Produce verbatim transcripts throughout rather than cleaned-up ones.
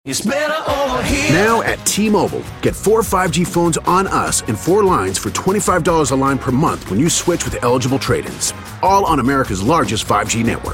It's better over here. Now at T-Mobile, get four five G phones on us and four lines for twenty-five dollars a line per month when you switch with eligible trade-ins. All on America's largest five G network.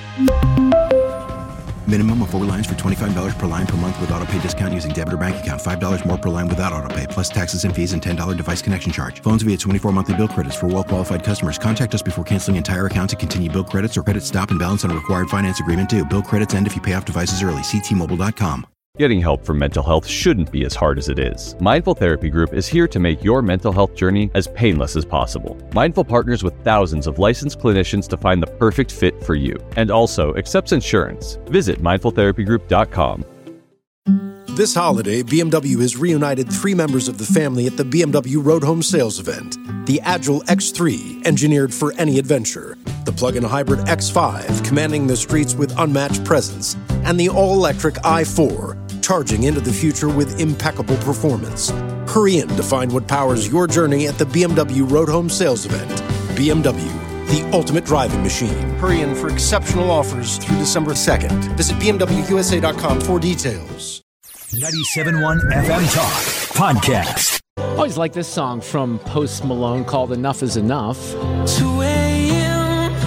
Minimum of four lines for twenty-five dollars per line per month with autopay discount using debit or bank account. five dollars more per line without autopay, plus taxes and fees and ten dollars device connection charge. Phones via twenty-four monthly bill credits for well-qualified customers. Contact us before canceling entire account to continue bill credits or credit stop and balance on a required finance agreement due. Bill credits end if you pay off devices early. See T Mobile dot com. Getting help for mental health shouldn't be as hard as it is. Mindful Therapy Group is here to make your mental health journey as painless as possible. Mindful partners with thousands of licensed clinicians to find the perfect fit for you, and also accepts insurance. Visit mindful therapy group dot com. This holiday, B M W has reunited three members of the family at the B M W Road Home Sales event. The Agile X three, engineered for any adventure. The plug-in hybrid X five, commanding the streets with unmatched presence. And the all-electric i four, charging into the future with impeccable performance. Hurry in to find what powers your journey at the B M W Road Home Sales event. B M W, the ultimate driving machine. Hurry in for exceptional offers through December second. Visit B M W U S A dot com for details. ninety-seven point one F M Talk Podcast. I always like this song from Post Malone called Enough Is Enough. two a.m.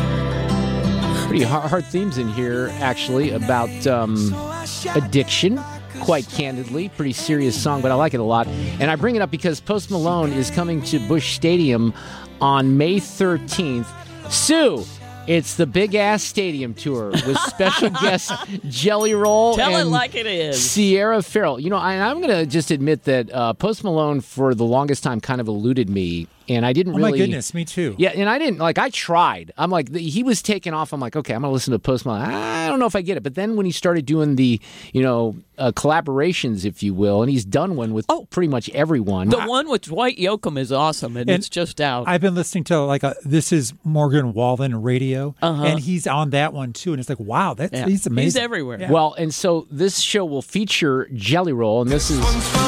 Pretty hard, hard themes in here, actually, about um, addiction, quite candidly. Pretty serious song, but I like it a lot. And I bring it up because Post Malone is coming to Busch Stadium on May thirteenth. Sue, it's the Big Ass Stadium Tour with special guest Jelly Roll Tell and it like it is. Sierra Farrell. You know, I, I'm going to just admit that uh, Post Malone for the longest time kind of eluded me. And I didn't oh really... my goodness, me too. Yeah, and I didn't, like, I tried. I'm like, he was taking off. I'm like, okay, I'm going to listen to Post Malone. I don't know if I get it. But then when he started doing the, you know, uh, collaborations, if you will, and he's done one with oh, pretty much everyone. The one with Dwight Yoakam is awesome, and, and it's just out. I've been listening to, like, a, this is Morgan Wallen radio, uh-huh. and he's on that one, too. And it's like, wow, that's yeah. he's amazing. He's everywhere. Yeah. Well, and so this show will feature Jelly Roll, and this is...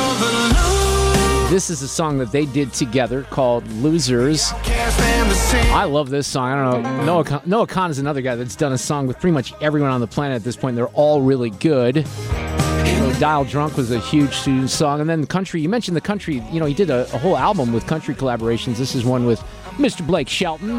This is a song that they did together called Losers. I love this song. I don't know. Noah Khan, Noah Khan is another guy that's done a song with pretty much everyone on the planet at this point. They're all really good. So Dial Drunk was a huge student song. And then the country, you mentioned the country, you know, he did a, a whole album with country collaborations. This is one with Mister Blake Shelton.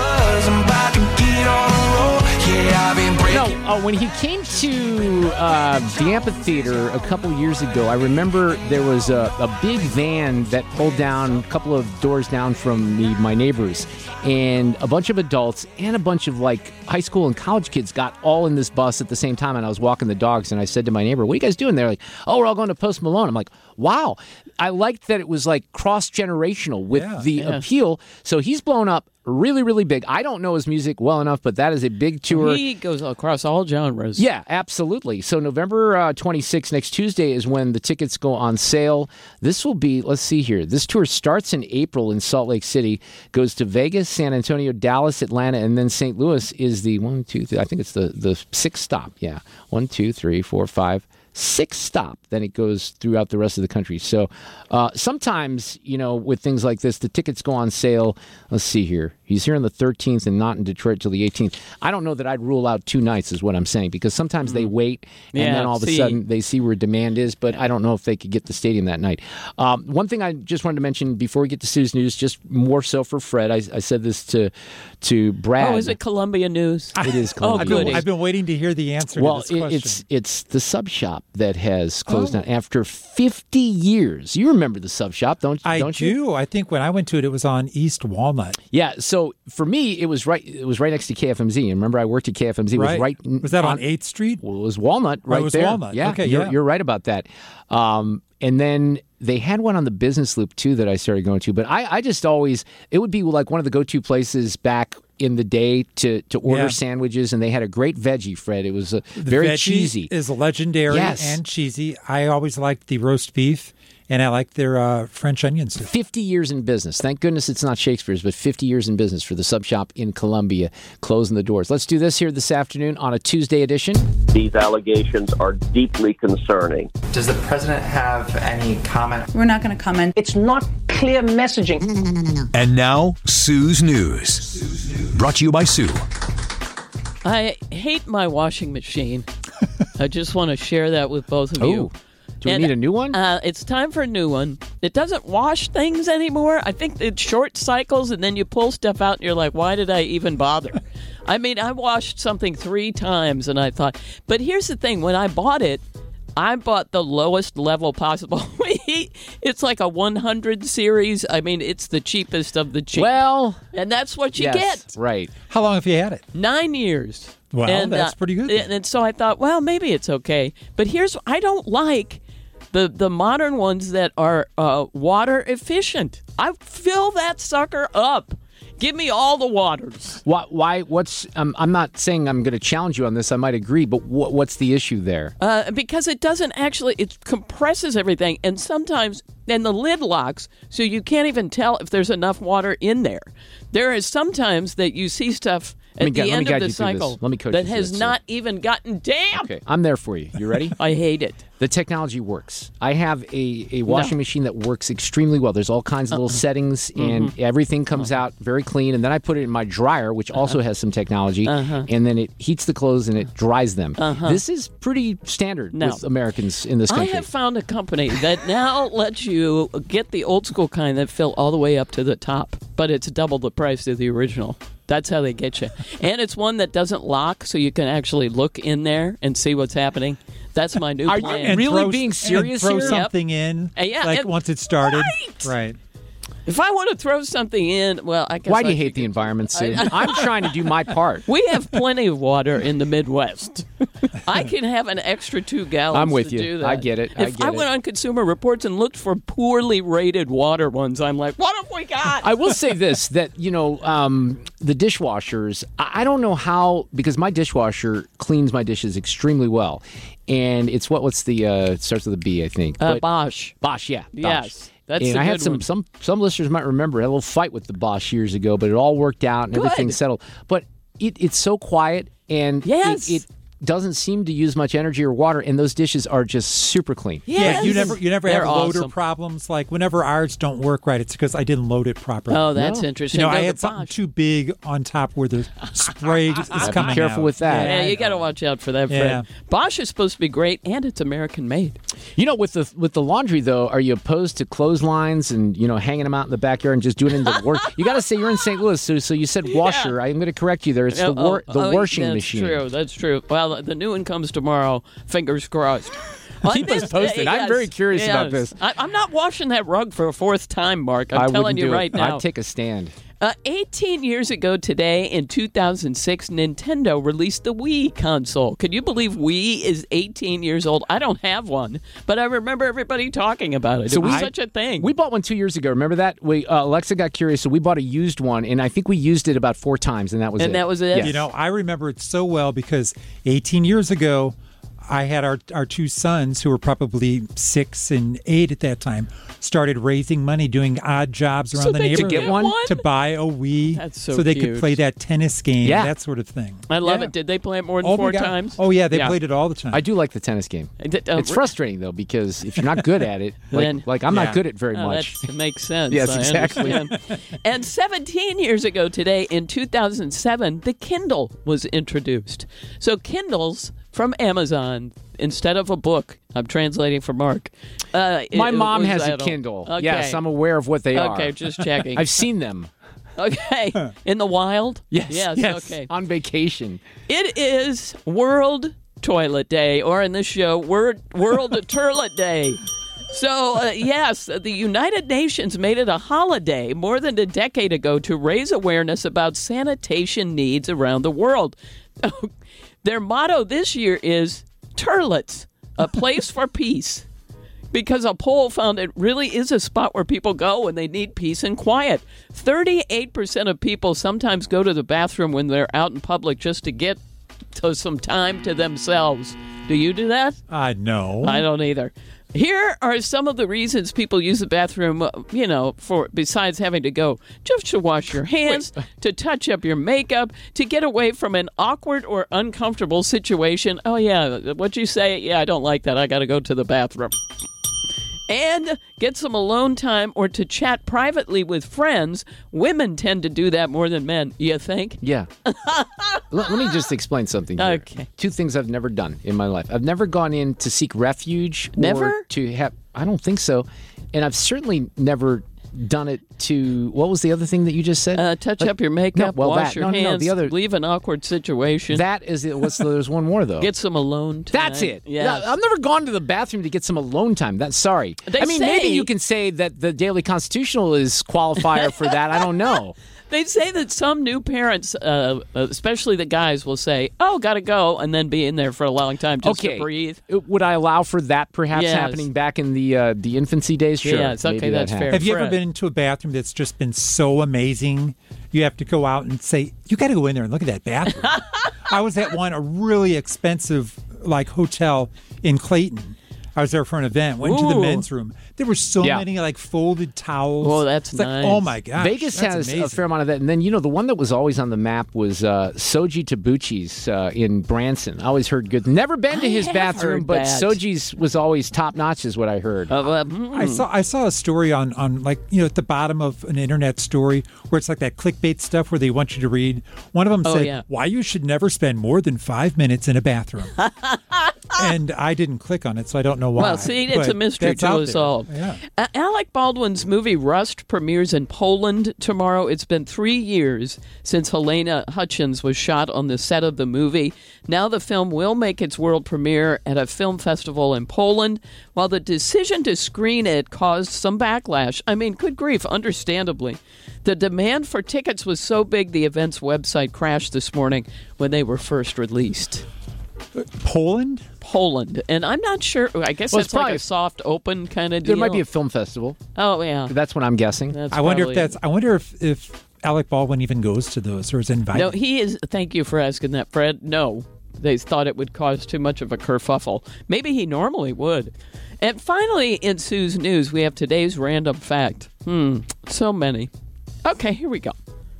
No, uh, when he came to uh, the amphitheater a couple years ago, I remember there was a, a big van that pulled down a couple of doors down from me, my neighbors, and a bunch of adults and a bunch of like high school and college kids got all in this bus at the same time. And I was walking the dogs, and I said to my neighbor, "What are you guys doing?" They're like, "Oh, we're all going to Post Malone." I'm like, "Wow!" I liked that it was like cross generational with yeah, the yeah. appeal. So he's blown up. Really, really big. I don't know his music well enough, but that is a big tour. He goes across all genres. Yeah, absolutely. So November uh, twenty-sixth, next Tuesday, is when the tickets go on sale. This will be, let's see here. This tour starts in April in Salt Lake City, goes to Vegas, San Antonio, Dallas, Atlanta, and then Saint Louis is the one, two, three, I think it's the, the sixth stop. Yeah, one, two, three, four, five. Sixth stop, then it goes throughout the rest of the country. So uh, sometimes, you know, with things like this, the tickets go on sale. Let's see here. He's here on the thirteenth and not in Detroit till the eighteenth. I don't know that I'd rule out two nights is what I'm saying, because sometimes mm. they wait and yeah, then all of see. a sudden they see where demand is, but I don't know if they could get the stadium that night. Um, one thing I just wanted to mention before we get to Sue's News, just more so for Fred, I, I said this to to Brad. Oh, is it Columbia News? It is Columbia. I've been, News. I've been waiting to hear the answer well, to this question. It's, it's the sub shop that has closed oh. down after fifty years. You remember the sub shop, don't, I don't you? I do. I think when I went to it, it was on East Walnut. Yeah, so for me, it was right It was right next to K F M Z. And remember, I worked at K F M Z. It was right. right Was that on, on eighth Street? Well, it was Walnut right oh, it was there. Walnut. Yeah, okay, you're, yeah. you're right about that. Um, and then they had one on the Business Loop, too, that I started going to. But I, I just always, it would be like one of the go-to places back in the day to, to order yeah. sandwiches, and they had a great veggie, Fred. It was uh, very veggie cheesy. Is legendary yes. and cheesy. I always liked the roast beef, and I like their uh, French onion soup. fifty years in business. Thank goodness it's not Shakespeare's, but fifty years in business for the sub shop in Columbia, closing the doors. Let's do this here this afternoon on a Tuesday edition. These allegations are deeply concerning. Does the president have any comment? We're not going to comment. It's not clear messaging. No, no, no, no, no, no. And now, Sue's News. Sue's News. Brought to you by Sue. I hate my washing machine. I just want to share that with both of you. Oh, do we And, need a new one? Uh, it's time for a new one. It doesn't wash things anymore. I think it's short cycles, and then you pull stuff out, and you're like, why did I even bother? I mean, I washed something three times, and I thought, but here's the thing. When I bought it, I bought the lowest level possible. It's like a one hundred series. I mean, it's the cheapest of the cheap. Well, and that's what you yes, get. Right. How long have you had it? Nine years. Well, and, that's uh, pretty good. And, and so I thought, well, maybe it's okay. But here's, I don't like the the modern ones that are uh, water efficient. I fill that sucker up. Give me all the waters. Why? why what's? Um, I'm not saying I'm going to challenge you on this. I might agree, but what, what's the issue there? Uh, because it doesn't actually, it compresses everything, and sometimes, and the lid locks, so you can't even tell if there's enough water in there. There is sometimes that you see stuff Let me at gu- the let me end guide of the you through this. cycle Let me coach that you through has this, not even gotten damp. Okay, I'm there for you. You ready? I hate it. The technology works. I have a, a washing No. machine that works extremely well. There's all kinds of little Uh-uh. settings, and Mhm. everything comes out very clean. And then I put it in my dryer, which also has some technology, Uh-huh. and then it heats the clothes and it dries them. Uh-huh. This is pretty standard No. with Americans in this I country. have found a company that now lets you get the old school kind that fill all the way up to the top, but it's double the price of the original. That's how they get you. And it's one that doesn't lock, so you can actually look in there and see what's happening. That's my new Are you plan. And really throw- being serious and throw here? something in, Uh, yeah, like and- once it started. Right. Right. If I want to throw something in, well, I guess Why do I you hate should the get- environment, Sue? I- I'm trying to do my part. We have plenty of water in the Midwest. I can have an extra two gallons. I'm with to you. do that. I get it. I If get I it. went on Consumer Reports and looked for poorly rated water ones, I'm like, what have we got? I will say this, that, you know, um, the dishwashers, I, I don't know how, because my dishwasher cleans my dishes extremely well. And it's what, what's the, uh, it starts with a B, I think. Uh, But- Bosch. Bosch, yeah. Bosch. Yes, that's and the I had good some, one. some some listeners might remember I had a little fight with the Bosch years ago, but it all worked out and Good. everything settled. But it, it's so quiet and Yes. it, it doesn't seem to use much energy or water, and those dishes are just super clean. Yes. Yeah, you never you never They're have loader awesome. problems. Like whenever ours don't work right, it's because I didn't load it properly. Oh, that's No. interesting. You know, No, I the had something Bosch. too big on top where the spray is Be coming careful out. with that. Yeah, I you got to know. watch out for that, Fred. Yeah. Bosch is supposed to be great, and it's American made. You know, with the with the laundry though, are you opposed to clotheslines and you know hanging them out in the backyard and just doing it in the work? You got to say you're in Saint Louis, Sue. So you said washer. I'm going to correct you there. It's the Oh, war, the oh, washing that's machine. True, that's true. Well, the new one comes tomorrow. Fingers crossed. On Keep us this- posted. I'm yes, very curious about yes. this. I, I'm not washing that rug for a fourth time, Mark. I'm I telling wouldn't you do right it. now. I'd take a stand. Uh, eighteen years ago today, in two thousand six, Nintendo released the Wii console. Can you believe Wii is eighteen years old? I don't have one, but I remember everybody talking about it. So it was we- such a thing. We bought one two years ago. Remember that? We uh, Alexa got curious, so we bought a used one, and I think we used it about four times, and that was And it. that was it? Yes. You know, I remember it so well because eighteen years ago, I had our, our two sons, who were probably six and eight at that time, started raising money, doing odd jobs around So the they could neighborhood get one? to buy a Wii, That's so they cute. could play that tennis game, Yeah. that sort of thing. I love Yeah. it. Did they play it more than Oh, my four God. times? Oh yeah, they Yeah. played it all the time. I do like the tennis game. I did- uh, It's re- frustrating though because if you're not good at it, like, Then- like I'm Yeah. not good at very Oh, much. That makes sense. Yes, I exactly. understand. And seventeen years ago today, in two thousand seven, the Kindle was introduced. So Kindles from Amazon, instead of a book, I'm translating for Mark. Uh, it- My it mom was has a at all- Kindle. Okay. Yes, I'm aware of what they are. Okay, just checking. I've seen them. Okay, in the wild. Yes, Yes. yes, Okay. on vacation. It is World Toilet Day, or in this show, Word, World Turlet Day. So, uh, yes, the United Nations made it a holiday more than a decade ago to raise awareness about sanitation needs around the world. Their motto this year is Turlets, a place for peace. Because a poll found it really is a spot where people go when they need peace and quiet. thirty-eight percent of people sometimes go to the bathroom when they're out in public just to get to some time to themselves. Do you do that? Uh, no. I don't either. Here are some of the reasons people use the bathroom, uh, you know, for besides having to go just to wash your hands, to touch up your makeup, to get away from an awkward or uncomfortable situation. Oh, yeah, what'd you say? Yeah, I don't like that. I got to go to the bathroom. and get some alone time or to chat privately with friends. Women tend to do that more than men, you think? Yeah. let, let me just explain something here. Okay. Two things I've never done in my life. I've never gone in to seek refuge. Never? Or to have, I don't think so. And I've certainly never done it to, what was the other thing that you just said? Uh, touch Like- up your makeup, no, well, wash that, your no, no, hands, no, the other, leave an awkward situation. that is, it. What's the, there's one more though. Get some alone time. That's it. Yes. Yeah, I've never gone to the bathroom to get some alone time. That's sorry. They I mean, say- maybe you can say that the Daily Constitutional is qualifier for that. I don't know. They say that some new parents, uh, especially the guys, will say, oh, gotta go, and then be in there for a long time just Okay. to breathe. Would I allow for that perhaps Yes. happening back in the uh, the infancy days? Sure. Yes, okay, maybe that's that fair. happened. Have you ever Fred. been into a bathroom that's just been so amazing? You have to go out and say, you got to go in there and look at that bathroom. I was at one, a really expensive like hotel in Clayton. I was there for an event, went to the Ooh. men's room. There were so Yeah. many like folded towels. Oh, that's it's like, nice. oh my gosh. Vegas that's has amazing. a fair amount of that. And then, you know, the one that was always on the map was uh, Soji Tabuchi's uh, in Branson. I always heard good. Never been to I his have bathroom, heard but that. Soji's was always top notch, is what I heard. Uh, well, mm. I saw I saw a story on, on like you know at the bottom of an internet story where it's like that clickbait stuff where they want you to read. One of them Oh, said yeah. why you should never spend more than five minutes in a bathroom, and I didn't click on it, so I don't know why. Well, see, it's But a mystery that's to out us there. all. Yeah. Uh, Alec Baldwin's movie Rust premieres in Poland tomorrow. It's been three years since Helena Hutchins was shot on the set of the movie. Now the film will make its world premiere at a film festival in Poland. While the decision to screen it caused some backlash, I mean, good grief, understandably. The demand for tickets was so big the event's website crashed this morning when they were first released. Poland? Poland. And I'm not sure. I guess Well, it's it's like probably- a soft open kind of deal. There might be a film festival. Oh, yeah. That's what I'm guessing. That's I wonder if probably- that's. I wonder if if Alec Baldwin even goes to those or is invited. No, he is. Thank you for asking that, Fred. No, they thought it would cause too much of a kerfuffle. Maybe he normally would. And finally, in Sue's News, we have today's random fact. Hmm, so many. Okay, here we go.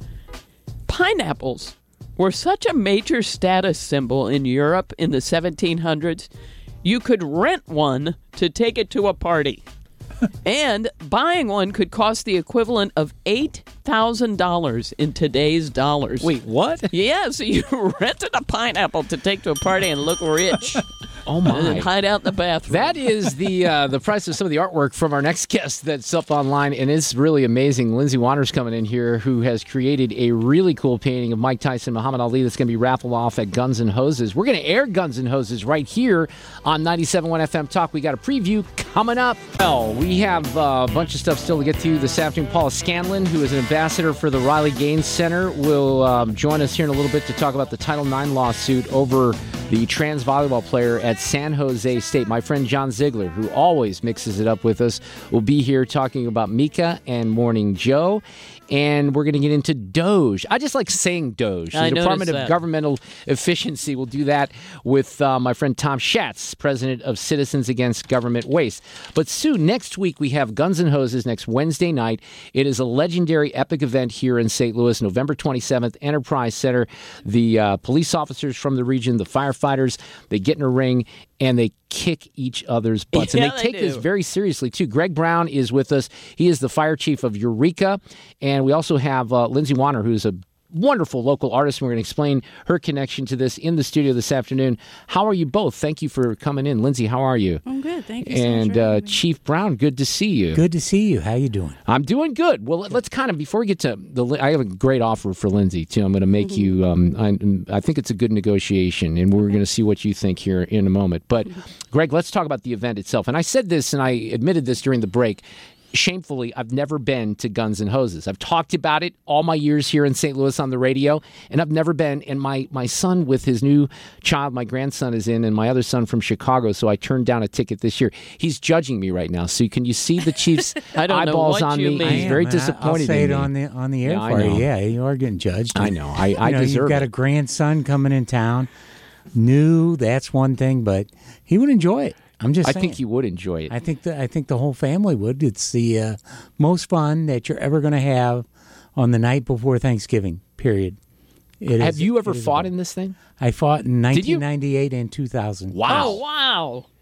Pineapples were such a major status symbol in Europe in the seventeen hundreds, you could rent one to take it to a party. And buying one could cost the equivalent of eight thousand dollars in today's dollars. Wait, what? Yeah, so you rented a pineapple to take to a party and look rich. Oh, And then my. hide out in the bathroom. That is the uh, the price of some of the artwork from our next guest that's up online, and it's really amazing. Lindsay Wanner's coming in here, who has created a really cool painting of Mike Tyson, Muhammad Ali that's going to be raffled off at Guns N' Hoses. We're going to air Guns N' Hoses right here on ninety-seven point one F M Talk. We got a preview coming up. Well, we have uh, a bunch of stuff still to get to this afternoon. Paula Scanlon, who is an ambassador for the Riley Gaines Center, will um, join us here in a little bit to talk about the Title nine lawsuit over the trans volleyball player at San Jose State. My friend John Ziegler, who always mixes it up with us, will be here talking about Mika and Morning Joe. And we're going to get into Doge. I just like saying Doge. I The Department noticed of that. Governmental Efficiency will do that with uh, my friend Tom Schatz, president of Citizens Against Government Waste. But Sue, next week we have Guns N' Hoses next Wednesday night. It is a legendary epic event here in Saint Louis, November twenty-seventh, Enterprise Center. The uh, police officers from the region, the firefighters, they get in a ring and they kick each other's butts. Yeah, and they they take do. this very seriously, too. Greg Brown is with us. He is the fire chief of Eureka. And we also have uh, Lindsay Wanner, who's a wonderful local artist. And we're going to explain her connection to this in the studio this afternoon. How are you both? Thank you for coming in. Lindsay, how are you? I'm good. Thank you so much And for uh, having me. Chief Brown, good to see you. Good to see you. How you doing? I'm doing good. Well, let- let's kind of, before we get to the, I have a great offer for Lindsay, too. I'm going to make you, um, I, I think it's a good negotiation, and we're going to see what you think here in a moment. But, Greg, let's talk about the event itself. And I said this, and I admitted this during the break. Shamefully, I've never been to Guns N' Hoses. I've talked about it all my years here in Saint Louis on the radio, and I've never been. And my, my son with his new child, my grandson is in, and my other son from Chicago, so I turned down a ticket this year. He's judging me right now. So can you see the Chief's I don't know eyeballs what on you me? mean. He's very I am. disappointed I'll say in it me. on the on the air Yeah, I for you. know. Yeah, you are getting judged. I know. I, I you know, deserve You've got it. a grandson coming in town. New, that's one thing, but he would enjoy it. I'm just I saying. think you would enjoy it. I think the I think the whole family would. It's the uh, most fun that you're ever going to have on the night before Thanksgiving. Period. It Have is- you ever it is fought a- in this thing? I fought in Did you? nineteen ninety-eight and two thousand. Wow. Oh, wow.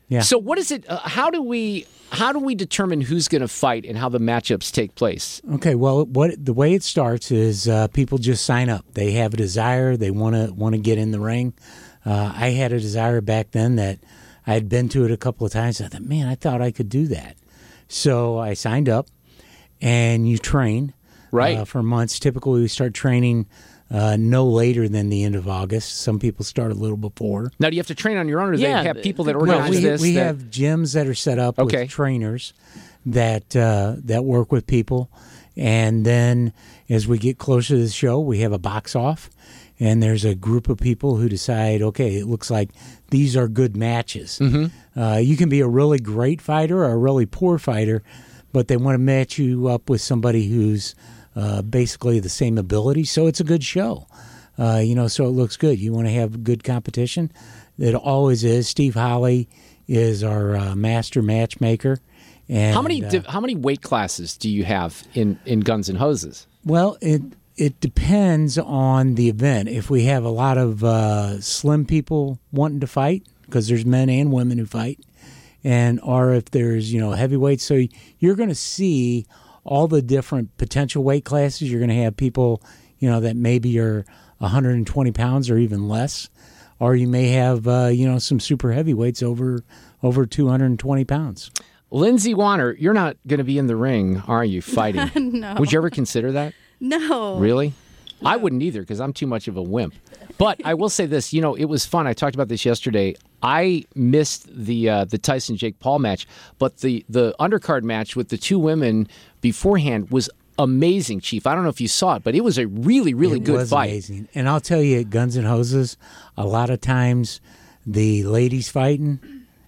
Yeah. So what is it? Uh, how do we how do we determine who's going to fight and how the matchups take place? Okay, well, what the way it starts is uh, people just sign up. They have a desire. They want to want to get in the ring. Uh, I had a desire back then that I had been to it a couple of times. I thought, man, I thought I could do that. So I signed up, and you train right uh, for months. Typically, we start training uh, no later than the end of August. Some people start a little before. Now, do you have to train on your own, or do Yeah, they have people that Well, organize we, this? we that- have gyms that are set up Okay. with trainers that uh, that work with people, and then as we get closer to the show, we have a box off, and there's a group of people who decide, okay, it looks like these are good matches. Mm-hmm. Uh, you can be a really great fighter or a really poor fighter, but they want to match you up with somebody who's uh, basically the same ability, so it's a good show. Uh, you know, so it looks good. You want to have good competition. It always is. Steve Holly is our uh, master matchmaker. And, how many uh, div- how many weight classes do you have in, in Guns and Hoses? Well, it it depends on the event. If we have a lot of uh, slim people wanting to fight, because there's men and women who fight, and or if there's you know heavyweights, so you're going to see all the different potential weight classes. You're going to have people you know that maybe are one hundred twenty pounds or even less, or you may have uh, you know some super heavyweights over over two hundred twenty pounds. Lindsay Wanner, you're not going to be in the ring, are you, fighting? No. Would you ever consider that? No. Really? I wouldn't either because I'm too much of a wimp. But I will say this, you know, it was fun. I talked about this yesterday. I missed the uh, the Tyson Jake Paul match, but the the undercard match with the two women beforehand was amazing, Chief. I don't know if you saw it, but it was a really, really it good was fight. Amazing. And I'll tell you, at Guns and Hoses, a lot of times the ladies fighting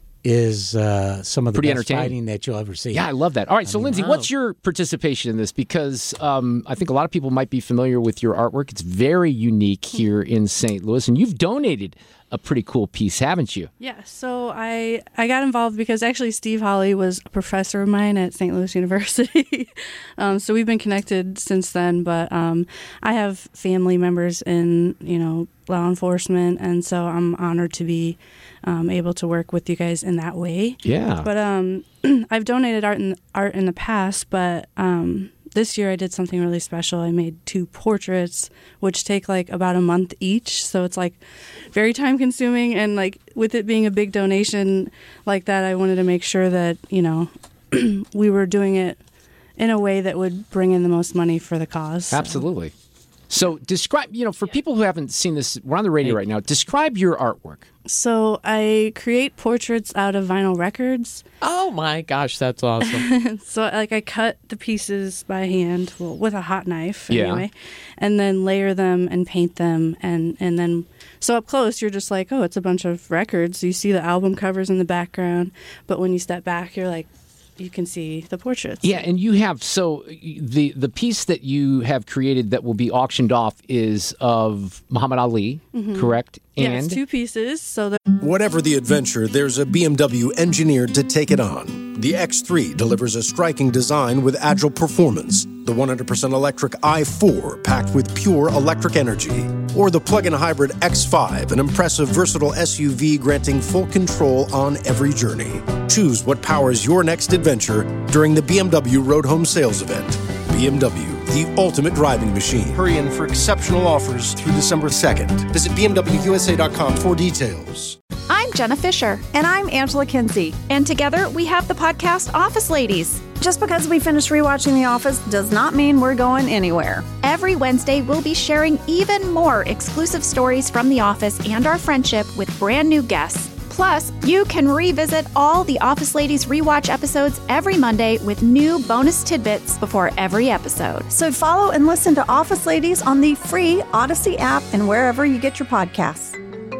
is uh, some of the Pretty best entertaining. fighting that you'll ever see. Yeah, I love that. All right, so mean, Lindsay, wow. what's your participation in this? Because um, I think a lot of people might be familiar with your artwork. It's very unique here in Saint Louis, and you've donated a pretty cool piece, haven't you? Yeah, so I I got involved because actually Steve Holly was a professor of mine at Saint Louis University. um, so we've been connected since then, but um, I have family members in, you know, law enforcement, and so I'm honored to be um, able to work with you guys in that way. Yeah. But um, I've donated art in, art in the past, but um, this year I did something really special. I made two portraits, which take like about a month each. So it's like very time consuming. And like with it being a big donation like that, I wanted to make sure that, you know, we were doing it in a way that would bring in the most money for the cause. So. Absolutely. So describe, you know, for people who haven't seen this, we're on the radio right now. Describe your artwork. So I create portraits out of vinyl records. Oh my gosh, that's awesome. So like I cut the pieces by hand, well, with a hot knife Yeah. anyway, and then layer them and paint them, and, and then so up close you're just like, oh, it's a bunch of records. You see the album covers in the background, but when you step back, you're like, you can see the portraits. Yeah, and you have, so the the piece that you have created that will be auctioned off is of Muhammad Ali, Mhm. correct? Yes, And two pieces. So the Whatever the adventure, there's a B M W engineered to take it on. The X three delivers a striking design with agile performance. The one hundred percent electric i four, packed with pure electric energy. Or the plug-in hybrid X five, an impressive, versatile S U V granting full control on every journey. Choose what powers your next adventure during the B M W Road Home Sales Event. B M W, the ultimate driving machine. Hurry in for exceptional offers through December second. Visit B M W U S A dot com for details. I'm Jenna Fisher. And I'm Angela Kinsey. And together we have the podcast Office Ladies. Just because we finished rewatching The Office does not mean we're going anywhere. Every Wednesday, we'll be sharing even more exclusive stories from The Office and our friendship with brand new guests. Plus, you can revisit all the Office Ladies rewatch episodes every Monday with new bonus tidbits before every episode. So follow and listen to Office Ladies on the free Odyssey app and wherever you get your podcasts.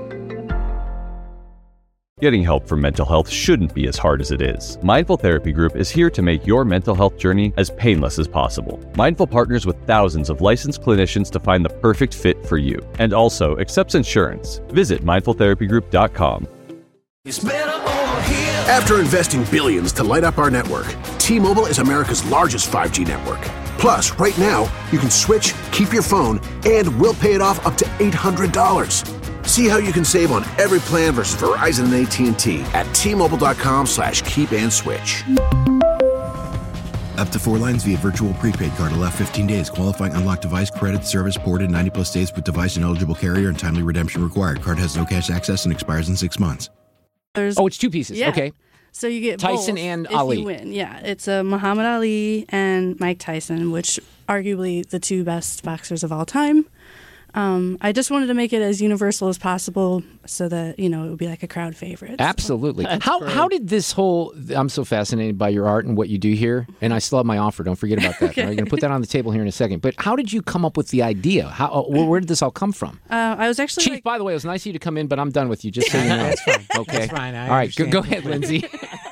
Getting help for mental health shouldn't be as hard as it is. Mindful Therapy Group is here to make your mental health journey as painless as possible. Mindful partners with thousands of licensed clinicians to find the perfect fit for you, and also accepts insurance. Visit mindful therapy group dot com. After investing billions to light up our network, T-Mobile is America's largest five G network. Plus, right now, you can switch, keep your phone, and we'll pay it off up to eight hundred dollars. See how you can save on every plan versus Verizon and A T and T at T-Mobile.com slash keep and switch. Up to four lines via virtual prepaid card. Allow fifteen days. Qualifying unlocked device credit service ported ninety plus days with device and eligible carrier and timely redemption required. Card has no cash access and expires in six months. There's, oh, it's two pieces. Yeah. Okay. So you get Tyson both and if Ali. You win. Yeah, it's a Muhammad Ali and Mike Tyson, which arguably the two best boxers of all time. Um, I just wanted to make it as universal as possible so that, you know, it would be like a crowd favorite. Absolutely. That's How great. how did this whole, I'm so fascinated by your art and what you do here, and I still have my offer. Don't forget about that. Okay. I'm going to put that on the table here in a second. But how did you come up with the idea? How uh, where, where did this all come from? Uh, I was actually Chief, like, by the way, it was nice of you to come in, but I'm done with you, just so you know. That's fine. Okay. That's fine. I all right, go, understand. go ahead, Lindsay.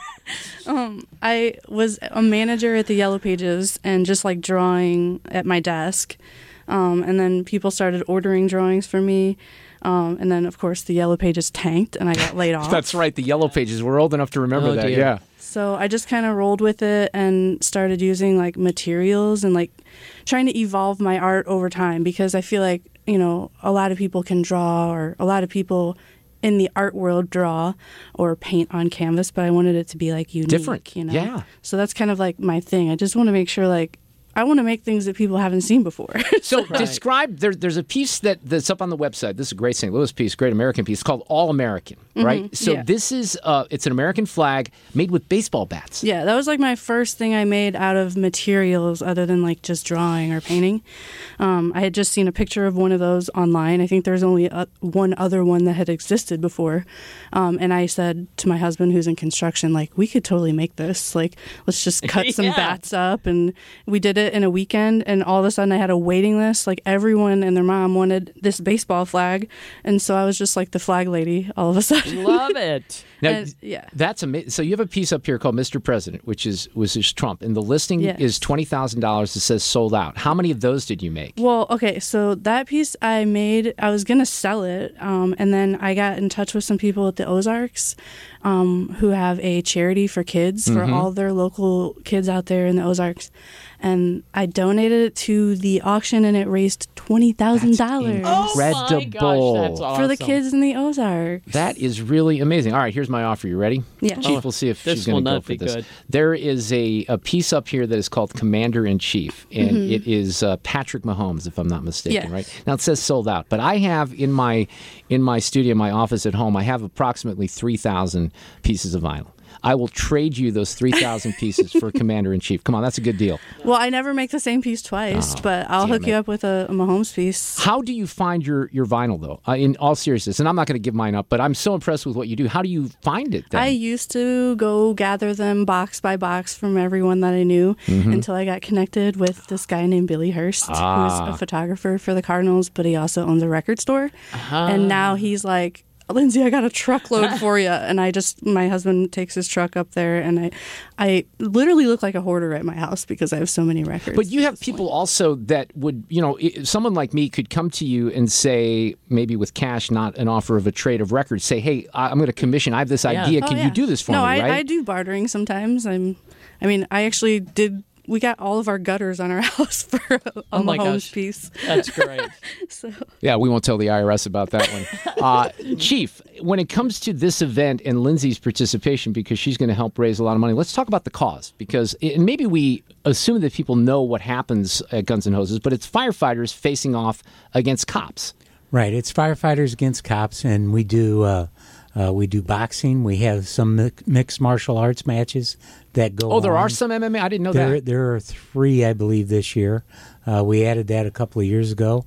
um, I was a manager at the Yellow Pages and just like drawing at my desk. Um, and then people started ordering drawings for me. Um, and then, of course, the Yellow Pages tanked and I got laid off. That's right, the Yellow Pages. We're old enough to remember Oh, that. dear. Yeah. So I just kind of rolled with it and started using like materials and like trying to evolve my art over time because I feel like, you know, a lot of people can draw or a lot of people in the art world draw or paint on canvas, but I wanted it to be like unique, Different, you know? yeah. So that's kind of like my thing. I just want to make sure like I want to make things that people haven't seen before. So describe, there, there's a piece that, that's up on the website. This is a great Saint Louis piece, great American piece called All American, right? Mhm, So yeah. this is, uh, it's an American flag made with baseball bats. Yeah, that was like my first thing I made out of materials other than like just drawing or painting. Um, I had just seen a picture of one of those online. I think there's only a, one other one that had existed before. Um, and I said to my husband, who's in construction, like, we could totally make this. Like, let's just cut some Yeah. bats up. And we did it in a weekend. And all of a sudden I had a waiting list. Like everyone and their mom wanted this baseball flag. And so I was just like the flag lady all of a sudden. Love it. Now, And- yeah. that's amazing. So you have a piece up here called Mister President, which is was is Trump, and the listing Yes. is twenty thousand dollars. It says sold out. How many of those did you make? Well, okay, so that piece I made, I was going to sell it, um, and then I got in touch with some people at the Ozarks um, who have a charity for kids, for Mhm. all their local kids out there in the Ozarks. And I donated it to the auction, and it raised twenty thousand dollars Oh my gosh, Incredible. that's awesome. for the kids in the Ozarks. That is really amazing. All right, here's my offer. You ready? Yeah. Chief, Oh, we'll see if this she's going will to go not for be this. good. There is a, a piece up here that is called Commander in Chief, and Mhm. it is uh, Patrick Mahomes, if I'm not mistaken. Yes. Right now, it says sold out, but I have in my in my studio, my office at home, I have approximately three thousand pieces of vinyl. I will trade you those three thousand pieces for Commander in Chief. Come on, that's a good deal. Well, I never make the same piece twice, Oh, but I'll damn hook you it. up with a, a Mahomes piece. How do you find your, your vinyl, though? Uh, in all seriousness, and I'm not going to give mine up, but I'm so impressed with what you do. How do you find it then? I used to go gather them box by box from everyone that I knew Mhm. until I got connected with this guy named Billy Hurst, Ah. who's a photographer for the Cardinals, but he also owns a record store. Ah. And now he's like, Lindsay, I got a truckload for you. And I just, my husband takes his truck up there, and I, I literally look like a hoarder at my house because I have so many records. But you have people also that would, you know, i- someone like me could come to you and say, maybe with cash, not an offer of a trade of records, say, hey, I- I'm going to commission, I have this Yeah. idea. Oh, Can yeah. you do this for no, me, I, right? I do bartering sometimes. I'm, I mean, I actually did. We got all of our gutters on our house for a, a Oh my Mahomes gosh. piece. That's great. So Yeah, we won't tell the I R S about that one. Uh, Chief, when it comes to this event and Lindsay's participation, because she's going to help raise a lot of money, let's talk about the cause. Because and maybe we assume that people know what happens at Guns N' Hoses, but it's firefighters facing off against cops. Right. It's firefighters against cops, and we do uh, uh, we do boxing. We have some mi- mixed martial arts matches that go. Oh, there on. are some M M A? I didn't know there, that. There are three, I believe, this year. Uh, we added that a couple of years ago.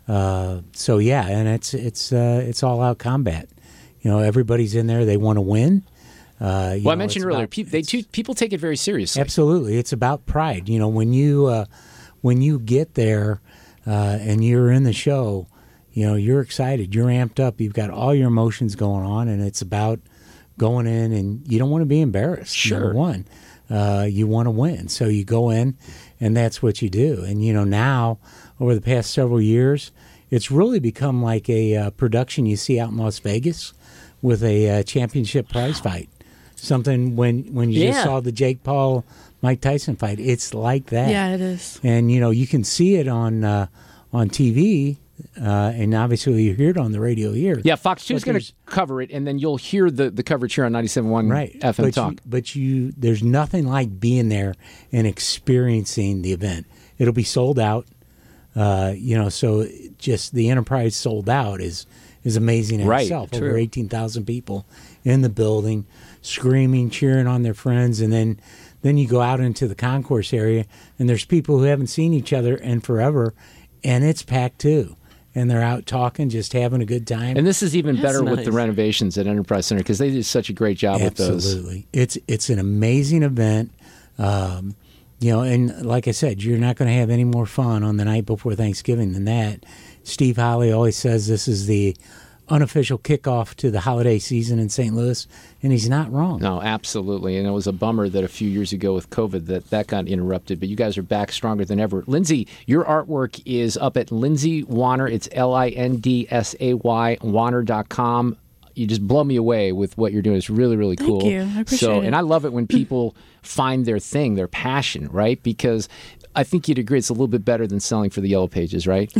Uh, so yeah, and it's it's uh, it's all out combat. You know, everybody's in there. They want to win. Uh, you Well, I know, mentioned it's earlier, about- pe- they too, people take it very seriously. Absolutely, it's about pride. You know, when you uh, when you get there uh, and you're in the show, you know, you're excited, you're amped up, you've got all your emotions going on, and it's about going in, and you don't want to be embarrassed. Sure. Number one, uh, you want to win, so you go in, and that's what you do. And you know, now over the past several years, it's really become like a uh, production you see out in Las Vegas with a uh, championship prize fight. Something when when you just Yeah. saw the Jake Paul Mike Tyson fight, it's like that. yeah, it is. And you know, you can see it on uh, on T V uh, and obviously you hear it on the radio here. Yeah, Fox two is But going there's- to cover it, and then you'll hear the, the coverage here on ninety-seven point one Right. F M but Talk. You, but you, there's nothing like being there and experiencing the event. It'll be sold out. Uh, you know, so just the Enterprise sold out is is amazing in Right, itself. true. Over eighteen thousand people in the building, screaming, cheering on their friends, and then then you go out into the concourse area, and there's people who haven't seen each other in forever, and it's packed too. And they're out talking, just having a good time. And this is even That's better with nice. the renovations at Enterprise Center because they did such a great job with those. Absolutely, it's it's an amazing event. Um, you know, and like I said, you're not going to have any more fun on the night before Thanksgiving than that. Steve Holly always says this is the unofficial kickoff to the holiday season in Saint Louis, and he's not wrong. No, absolutely. And it was a bummer that a few years ago with COVID that that got interrupted, but you guys are back stronger than ever. Lindsay, your artwork is up at Lindsay Wanner. It's L I N D S A Y, Wanner dot com. You just blow me away with what you're doing. It's really, really Thank cool. you. I appreciate so, it. And I love it when people find their thing, their passion, right? Because I think you'd agree it's a little bit better than selling for the Yellow Pages, right?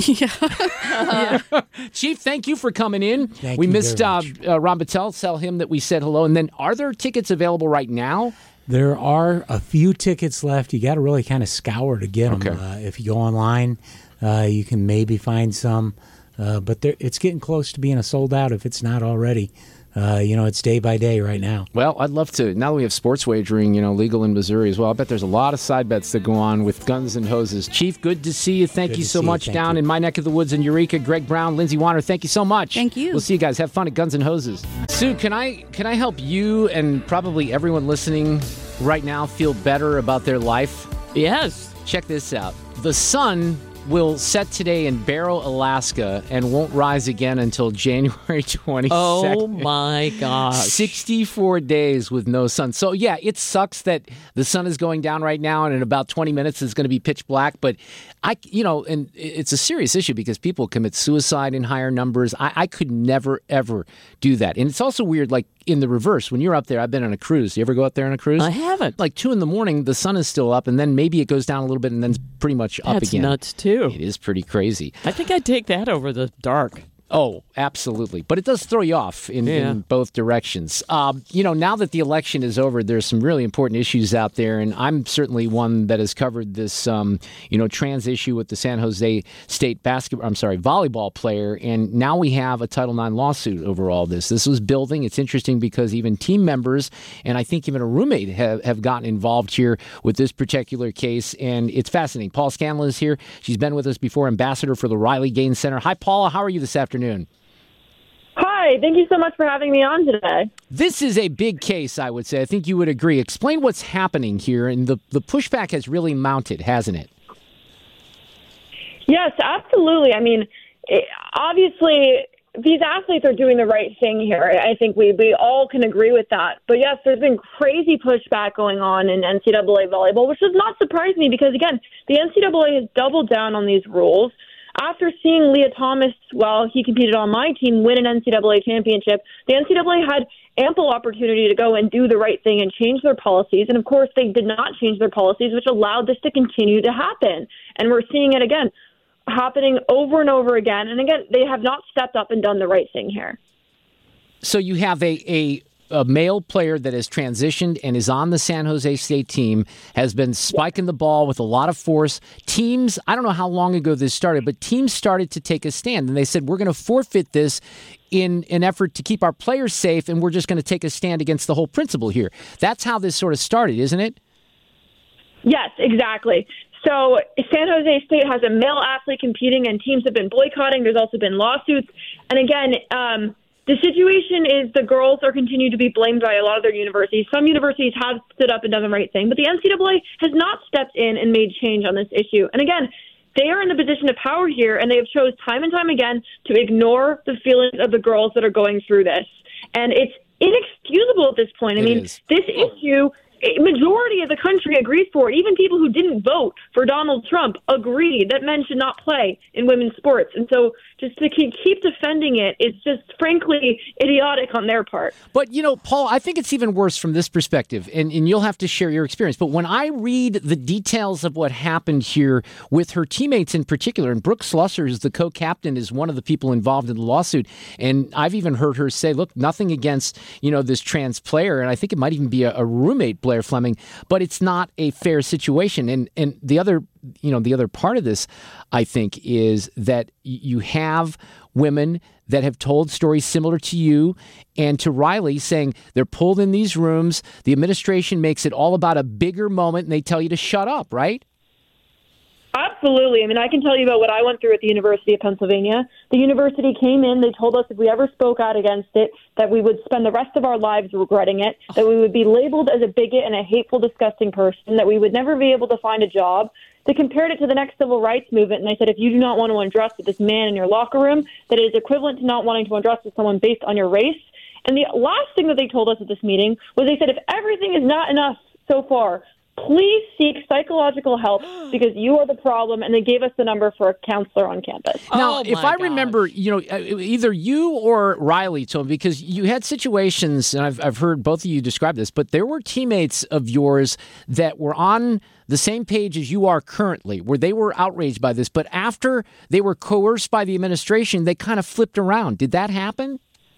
Yeah. Chief, thank you for coming in. Thank we you missed very uh, much. uh, Ron Battelle. Tell him that we said hello. And then, are there tickets available right now? There are a few tickets left. You got to really kind of scour to get them. Okay. Uh, if you go online, uh, you can maybe find some, uh, but there- it's getting close to being a sold out if it's not already. Uh, you know, it's day by day right now. Well, I'd love to. Now that we have sports wagering, you know, legal in Missouri as well, I bet there's a lot of side bets that go on with Guns and Hoses. Chief, good to see you. Thank Good you to so see you. much Thank down you. in my neck of the woods in Eureka. Greg Brown, Lindsay Wanner, thank you so much. Thank you. We'll see you guys. Have fun at Guns and Hoses. Sue, can I can I help you and probably everyone listening right now feel better about their life? Yes. Check this out. The sun will set today in Barrow, Alaska, and won't rise again until January twenty-second. Oh, my gosh. sixty-four days with no sun. So, yeah, it sucks that the sun is going down right now, and in about twenty minutes it's going to be pitch black. But, I, you know, and it's a serious issue because people commit suicide in higher numbers. I, I could never, ever do that. And it's also weird, like, in the reverse. When you're up there, I've been on a cruise. You ever go up there on a cruise? I haven't. Like two in the morning, the sun is still up, and then maybe it goes down a little bit, and then it's pretty much up That's again. nuts, too. It is pretty crazy. I think I'd take that over the dark. Oh, absolutely. But it does throw you off in, Yeah. in both directions. Um, you know, now that the election is over, there's some really important issues out there, and I'm certainly one that has covered this, um, you know, trans issue with the San Jose State basketball, I'm sorry, volleyball player, and now we have a Title nine lawsuit over all this. This was building. It's interesting because even team members, and I think even a roommate, have, have gotten involved here with this particular case, and it's fascinating. Paula Scanlon is here. She's been with us before, ambassador for the Riley Gaines Center. Hi, Paula. How are you this afternoon? Hi, thank you so much for having me on today. This is a big case, I would say. I think you would agree. Explain what's happening here, and the, the pushback has really mounted, hasn't it? Yes, absolutely. I mean, it, obviously, these athletes are doing the right thing here. I think we, we all can agree with that. But yes, there's been crazy pushback going on in N C double A volleyball, which does not surprise me because, again, the N C double A has doubled down on these rules. After seeing Leah Thomas, while he competed on my team, win an N C double A championship, the N C double A had ample opportunity to go and do the right thing and change their policies. And, of course, they did not change their policies, which allowed this to continue to happen. And we're seeing it again, happening over and over again. And, again, they have not stepped up and done the right thing here. So you have a, a, a male player that has transitioned and is on the San Jose State team, has been spiking the ball with a lot of force. Teams, I don't know how long ago this started, but teams started to take a stand. And they said, we're going to forfeit this in an effort to keep our players safe, and we're just going to take a stand against the whole principle here. That's how this sort of started, isn't it? Yes, exactly. So San Jose State has a male athlete competing, and teams have been boycotting. There's also been lawsuits. And again, um, the situation is the girls are continuing to be blamed by a lot of their universities. Some universities have stood up and done the right thing, but the N C double A has not stepped in and made change on this issue. And again, they are in the position of power here, and they have chose time and time again to ignore the feelings of the girls that are going through this. And it's inexcusable at this point. I It mean, is. this issue a majority of the country agrees for it. Even people who didn't vote for Donald Trump agree that men should not play in women's sports. And so just to keep keep defending it, it's just frankly idiotic on their part. But, you know, Paul, I think it's even worse from this perspective, and, and you'll have to share your experience. But when I read the details of what happened here with her teammates in particular, and Brooke Slusser, is the co-captain, is one of the people involved in the lawsuit, and I've even heard her say, look, nothing against, you know, this trans player, and I think it might even be a, a roommate, Blair Fleming, but it's not a fair situation. And and the other, you know, the other part of this, I think, is that you have women that have told stories similar to you and to Riley, saying they're pulled in these rooms, the administration makes it all about a bigger moment, and they tell you to shut up, right? Absolutely. I mean, I can tell you about what I went through at the University of Pennsylvania. The university came in, they told us if we ever spoke out against it, that we would spend the rest of our lives regretting it, that we would be labeled as a bigot and a hateful, disgusting person, that we would never be able to find a job. They compared it to the next civil rights movement, and they said if you do not want to undress with this man in your locker room, that it is equivalent to not wanting to undress with someone based on your race. And the last thing that they told us at this meeting was they said if everything is not enough so far, please seek psychological help because you are the problem, and they gave us the number for a counselor on campus. Now, Oh, if my I remember, you know, either you or Riley told me, because you had situations, and I've, I've heard both of you describe this, but there were teammates of yours that were on the same page as you are currently, where they were outraged by this, but after they were coerced by the administration, they kind of flipped around. Did that happen?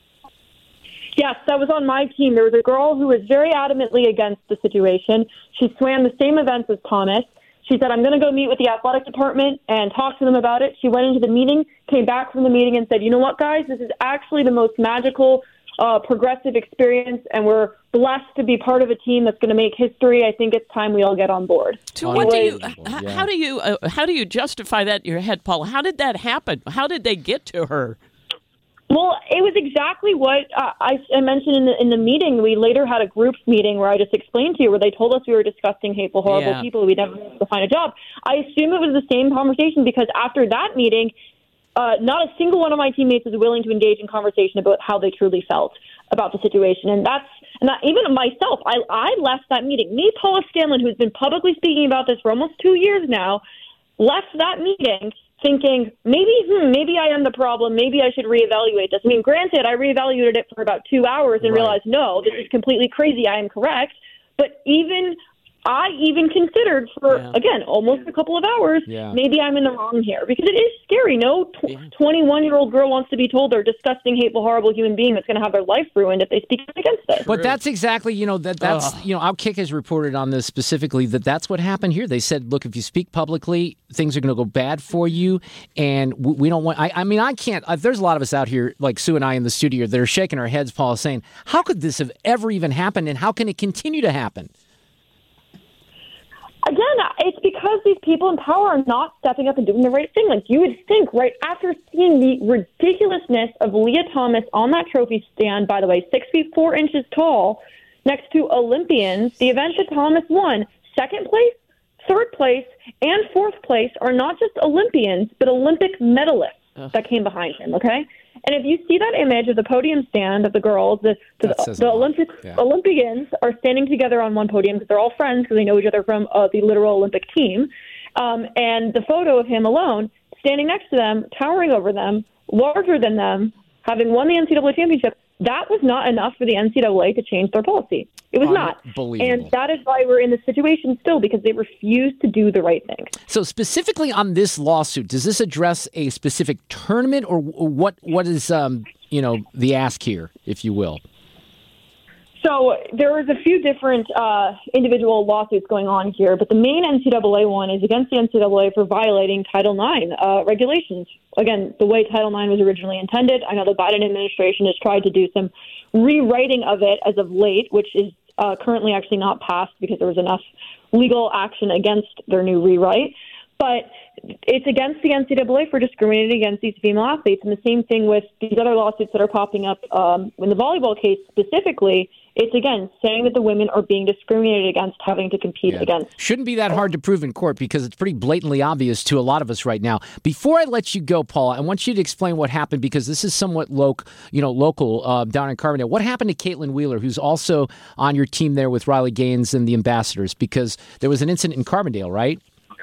Yes, that was on my team. There was a girl who was very adamantly against the situation. She swam the same events as Thomas. She said, I'm going to go meet with the athletic department and talk to them about it. She went into the meeting, came back from the meeting and said, you know what, guys, this is actually the most magical, uh, progressive experience, and we're blessed to be part of a team that's going to make history. I think it's time we all get on board. So what do you, h- how do you, uh, how do you justify that in your head, Paul? How did that happen? How did they get to her? Well, it was exactly what uh, I, I mentioned in the in the meeting. We later had a groups meeting where I just explained to you where they told us we were disgusting, hateful, horrible Yeah. people. We'd never be able to find a job. I assume it was the same conversation because after that meeting, uh, not a single one of my teammates was willing to engage in conversation about how they truly felt about the situation. And that's and that, even myself, I, I left that meeting. Me, Paula Scanlon, who's been publicly speaking about this for almost two years now, left that meeting thinking, maybe, hmm, maybe I am the problem. Maybe I should reevaluate this. I mean, granted, I reevaluated it for about two hours and Right. realized, no, this is completely crazy. I am correct. But even I even considered for, Yeah. again, almost a couple of hours, Yeah. maybe I'm in the wrong here. Because it is scary. No twenty-one-year-old girl wants to be told they're a disgusting, hateful, horrible human being that's going to have their life ruined if they speak against it. But that's exactly, you know, that that's, you know, Outkick has reported on this specifically, that that's what happened here. They said, look, if you speak publicly, things are going to go bad for you. And we, we don't want, I, I mean, I can't, uh, there's a lot of us out here, like Sue and I in the studio, that are shaking our heads, Paul, saying, how could this have ever even happened? And how can it continue to happen? Again, it's because these people in power are not stepping up and doing the right thing. Like, you would think, right after seeing the ridiculousness of Leah Thomas on that trophy stand, by the way, six feet four inches tall, next to Olympians, the event that Thomas won, second place, third place, and fourth place are not just Olympians, but Olympic medalists Ugh. that came behind him, okay? And if you see that image of the podium stand of the girls, the, the, That says the a lot. Olympic Yeah. Olympians are standing together on one podium because they're all friends because they know each other from uh, the literal Olympic team. Um, and the photo of him alone, standing next to them, towering over them, larger than them, having won the N C double A championship, that was not enough for the N C double A to change their policy. It was not. Unbelievable. And that is why we're in this situation still, because they refuse to do the right thing. So specifically on this lawsuit, does this address a specific tournament, or what? What is, um, you know, the ask here, if you will? So there was a few different uh, individual lawsuits going on here, but the main N C double A one is against the N C double A for violating Title nine uh, regulations. Again, the way Title nine was originally intended. I know the Biden administration has tried to do some rewriting of it as of late, which is uh, currently actually not passed because there was enough legal action against their new rewrite. but it's against the N C double A for discriminating against these female athletes. And the same thing with these other lawsuits that are popping up um, in the volleyball case specifically. It's, again, saying that the women are being discriminated against having to compete Yeah. against. Shouldn't be that hard to prove in court because it's pretty blatantly obvious to a lot of us right now. Before I let you go, Paul, I want you to explain what happened because this is somewhat loc- you know, local uh, down in Carbondale. What happened to Caitlin Wheeler, who's also on your team there with Riley Gaines and the Ambassadors? Because there was an incident in Carbondale, right?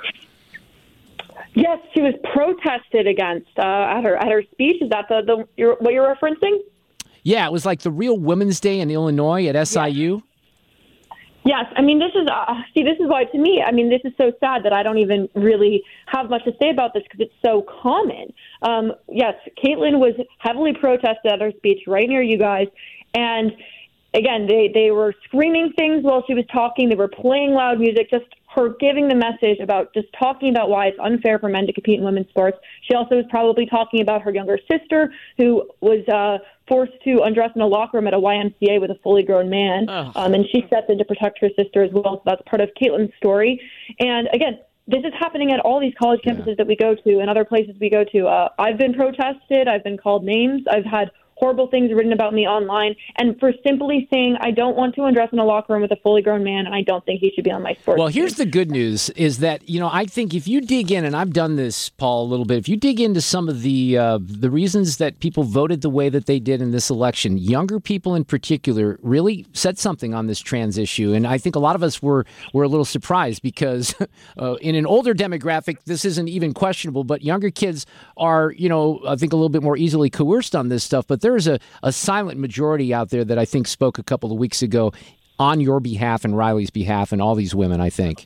Yes, she was protested against uh, at her at her speech. Is that the, the you're, what you're referencing? Yeah, it was like the real Women's Day in Illinois at S I U. Yes, I mean, this is, uh, see, this is why, to me, I mean, this is so sad that I don't even really have much to say about this because it's so common. Um, yes, Caitlin was heavily protested at her speech right near you guys, and again, they, they were screaming things while she was talking. They were playing loud music, just her giving the message about just talking about why it's unfair for men to compete in women's sports. She also was probably talking about her younger sister who was uh, forced to undress in a locker room at a Y M C A with a fully grown man. Oh. Um, and she stepped in to protect her sister as well. So that's part of Caitlin's story. And again, this is happening at all these college campuses yeah. that we go to and other places we go to. Uh, I've been protested. I've been called names. I've had horrible things written about me online, and for simply saying I don't want to undress in a locker room with a fully grown man, and I don't think he should be on my sports Well, team. here's the good news, is that, you know, I think if you dig in, and I've done this, Paul, a little bit, if you dig into some of the uh, the reasons that people voted the way that they did in this election, younger people in particular really said something on this trans issue, and I think a lot of us were, were a little surprised because uh, in an older demographic, this isn't even questionable, but younger kids are, you know, I think a little bit more easily coerced on this stuff, but there's a, a silent majority out there that I think spoke a couple of weeks ago on your behalf and Riley's behalf and all these women, I think.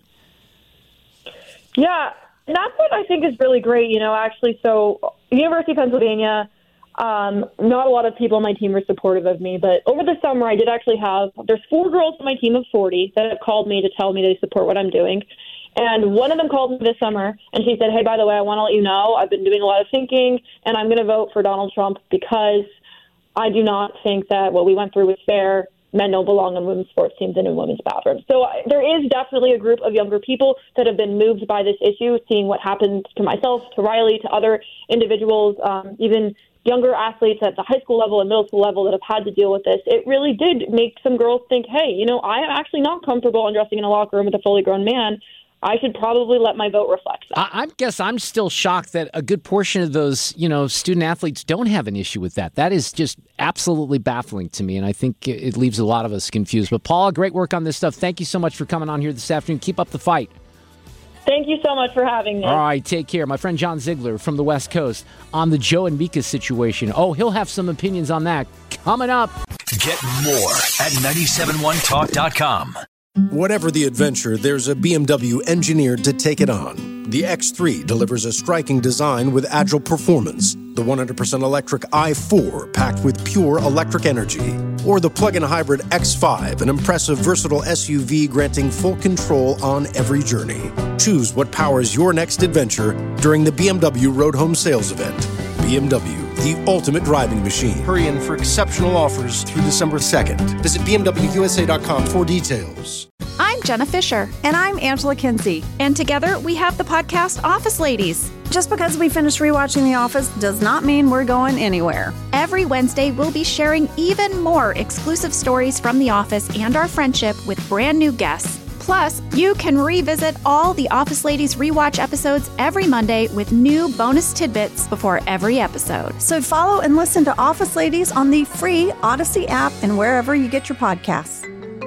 Yeah, and that's what I think is really great, you know, actually. So, University of Pennsylvania, um, not a lot of people on my team were supportive of me, but over the summer I did actually have, there's four girls on my team of forty that have called me to tell me they support what I'm doing. And one of them called me this summer, and she said, hey, by the way, I want to let you know I've been doing a lot of thinking, and I'm going to vote for Donald Trump because I do not think that what we went through was fair. Men don't belong on women's sports teams and in women's bathrooms. So uh, there is definitely a group of younger people that have been moved by this issue, seeing what happened to myself, to Riley, to other individuals, um, even younger athletes at the high school level and middle school level that have had to deal with this. It really did make some girls think, hey, you know, I am actually not comfortable undressing in a locker room with a fully grown man. I should probably let my vote reflect that. I, I guess I'm still shocked that a good portion of those, you know, student athletes don't have an issue with that. That is just absolutely baffling to me, and I think it, it leaves a lot of us confused. But, Paula, great work on this stuff. Thank you so much for coming on here this afternoon. Keep up the fight. Thank you so much for having me. All right, take care. My friend John Ziegler from the West Coast on the Joe and Mika situation. Oh, he'll have some opinions on that coming up. Get more at nine seven one talk dot com. Whatever the adventure, there's a B M W engineered to take it on. The X three delivers a striking design with agile performance. The one hundred percent electric i four packed with pure electric energy. Or the plug-in hybrid X five, an impressive, versatile S U V granting full control on every journey. Choose what powers your next adventure during the B M W Road Home Sales Event. B M W, the ultimate driving machine. Hurry in for exceptional offers through December second. Visit B M W U S A dot com for details. I'm Jenna Fisher. And I'm Angela Kinsey. And together we have the podcast Office Ladies. Just because we finished rewatching The Office does not mean we're going anywhere. Every Wednesday, we'll be sharing even more exclusive stories from The Office and our friendship with brand new guests. Plus, you can revisit all the Office Ladies rewatch episodes every Monday with new bonus tidbits before every episode. So follow and listen to Office Ladies on the free Odyssey app and wherever you get your podcasts.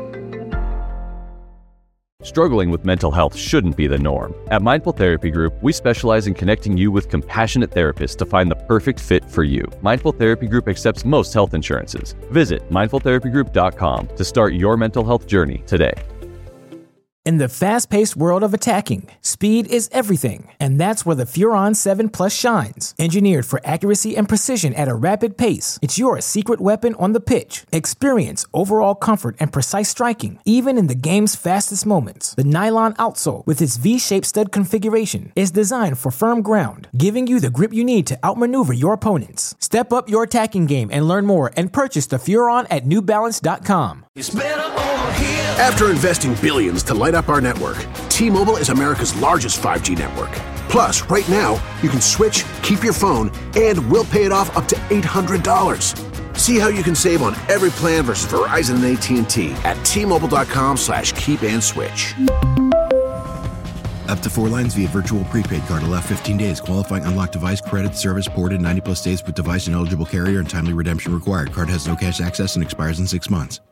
Struggling with mental health shouldn't be the norm. At Mindful Therapy Group, we specialize in connecting you with compassionate therapists to find the perfect fit for you. Mindful Therapy Group accepts most health insurances. Visit mindful therapy group dot com to start your mental health journey today. In the fast-paced world of attacking, speed is everything, and that's where the Furon seven Plus shines. Engineered for accuracy and precision at a rapid pace, it's your secret weapon on the pitch. Experience overall comfort and precise striking, even in the game's fastest moments. The nylon outsole, with its V-shaped stud configuration, is designed for firm ground, giving you the grip you need to outmaneuver your opponents. Step up your attacking game and learn more and purchase the Furon at new balance dot com. It's better over here. After investing billions to light up our network, T-Mobile is America's largest five G network. Plus, right now, you can switch, keep your phone, and we'll pay it off up to eight hundred dollars. See how you can save on every plan versus Verizon and A T and T at T-Mobile.com slash keep and switch. Up to four lines via virtual prepaid card. Allow fifteen days. Qualifying unlocked device credit service ported ninety plus days with device and eligible carrier and timely redemption required. Card has no cash access and expires in six months.